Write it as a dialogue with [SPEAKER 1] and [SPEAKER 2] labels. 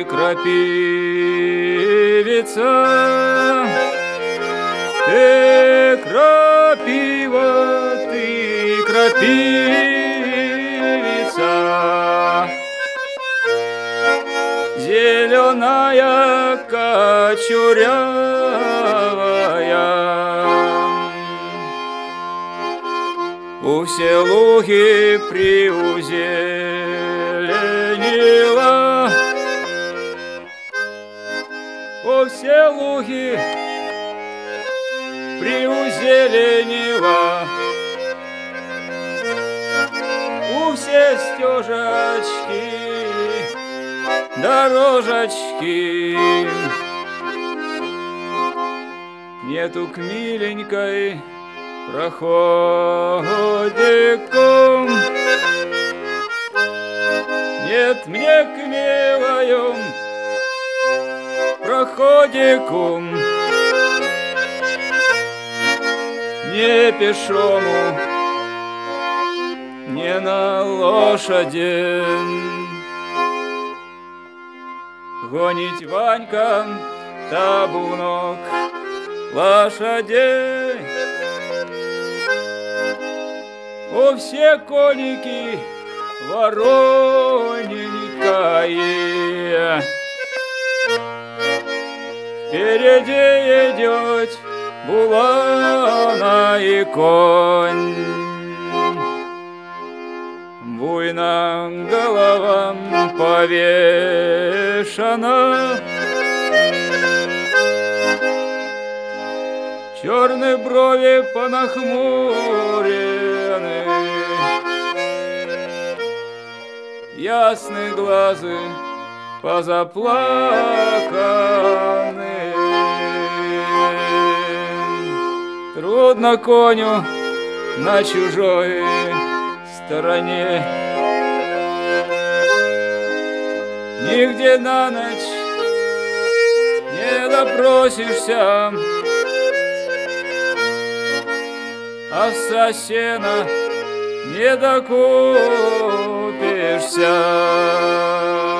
[SPEAKER 1] ты крапивица, ты крапива, ты крапивица, зеленая кочурявая. У все луги приузеленила, у все луги приузеленила, у все стежечки, дорожечки. Нету к миленькой проходику, нет мне к милою проходику, не пешому, не на лошади. Гонить Ванька табунок лошадей, о, все коники вороненькие, впереди идет булана и конь, буйна голова повешена, черные брови понахмурены, ясные глазы позаплаканы. Трудно коню на чужой стороне, нигде на ночь не допросишься, овса сена не докупишься.